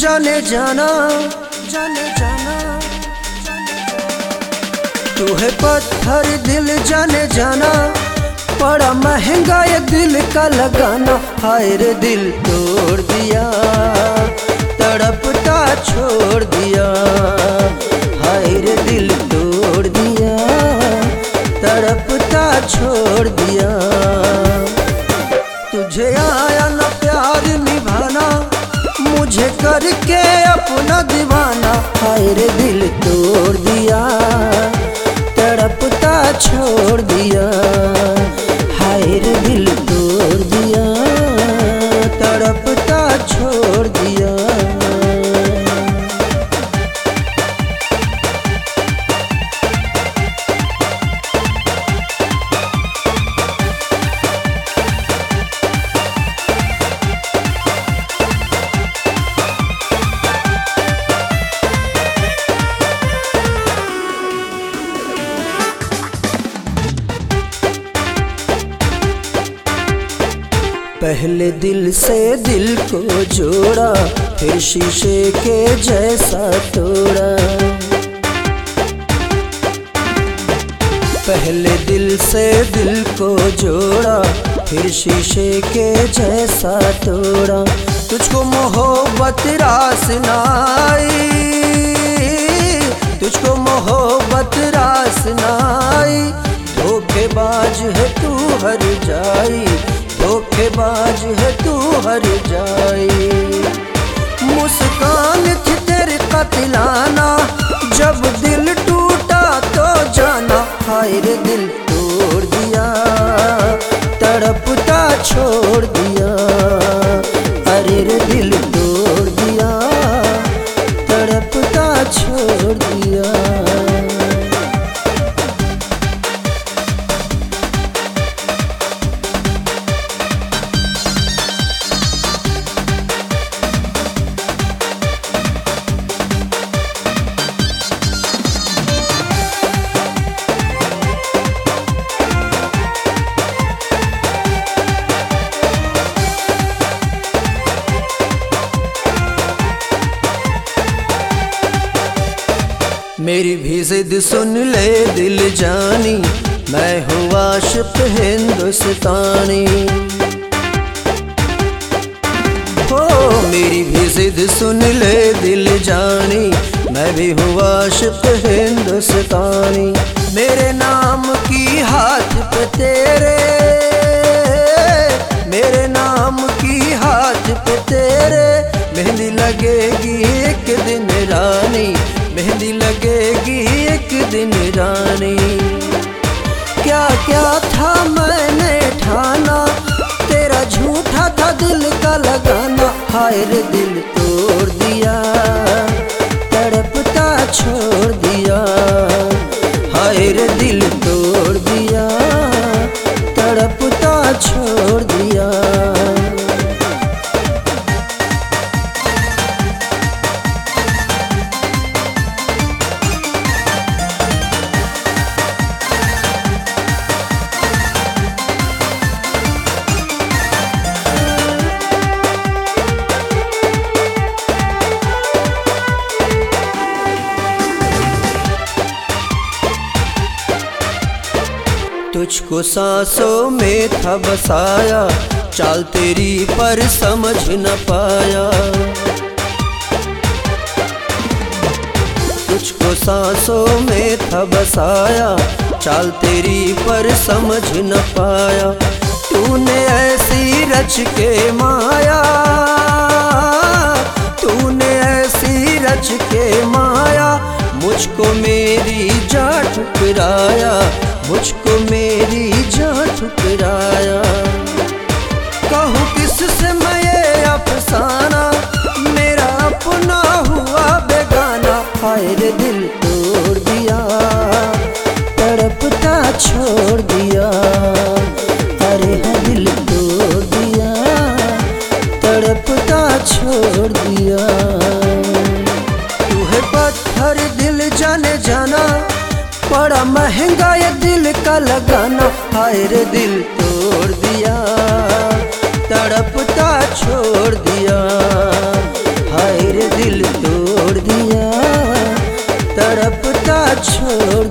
जाने जाना, जाने जाना, तू है पत्थर दिल जाने जाना, बड़ा महंगा ये दिल का लगाना। हाय रे दिल तोड़ दिया, तड़पता छोड़ दिया। हाय रे दिल तोड़ दिया, तड़पता छोड़ दिया। तुझे आया न प्यार निभाना, मुझे करके अपना दीवाना। हाय रे दिल तोड़ दिया, तड़पता छोड़ दिया। हाय रे दिल तोड़ दिया, तड़पता छोड़ दिया। पहले दिल से दिल को जोड़ा, फिर शीशे के जैसा तोड़ा। पहले दिल से दिल को जोड़ा, फिर शीशे के जैसा तोड़ा। तुझको मोहब्बत रास नाई, तुझको मोहब्बत रास नाई। धोखेबाज है तू हर जाई, धोखेबाज है तू हर जाई। मुस्कान थी तेरे कतिलाना, जब दिल टूटा तो जाना। हाय रे दिल तोड़ दिया, तड़पता छोड़ दिया। अरे रे दिल तोड़ दिया, तड़पता छोड़ दिया। मेरी भी जिद सुन ले दिल जानी, मैं हूँ आशिक़ हिंदुस्तानी। हो मेरी भी जिद सुन ले दिल जानी, मैं भी हूँ आशिक़ हिंदुस्तानी। मेरे नाम की हाथ पे तेरे, मेरे नाम की हाथ पे तेरे मेहंदी लगेगी एक दिन रानी, मेहंदी लगेगी एक दिन रानी। क्या क्या था मैंने ठाना, तेरा झूठा था दिल का लगाना। हाय रे दिल तोड़ दिया, तड़पता छोड़ दिया। हाय रे दिल तोड़ दिया, तड़पता छोड़ दिया। तुझको सांसों में था बसाया, चाल तेरी पर समझ न पाया। तुझको सांसों में था बसाया, चाल तेरी पर समझ न पाया। तूने ऐसी रच के माया, तूने ऐसी रच के माया। मुझको मेरी जान ठुकराया, मुझको मेरी जान ठुकराया। कहूँ किससे मैं ये अफसाना, मेरा अपना हुआ बेगाना। हाय रे दिल तोड़ दिया, तड़पता छोड़ दिया। अरे है दिल तोड़ दिया, तड़पता छोड़ दिया। तू है पत्थर दिल जाने जाना, बड़ा महंगा ये दिल का लगाना। हाय रे दिल तोड़ दिया, तड़पता छोड़ दिया। हाय मेरे दिल तोड़ दिया, तड़पता छोड़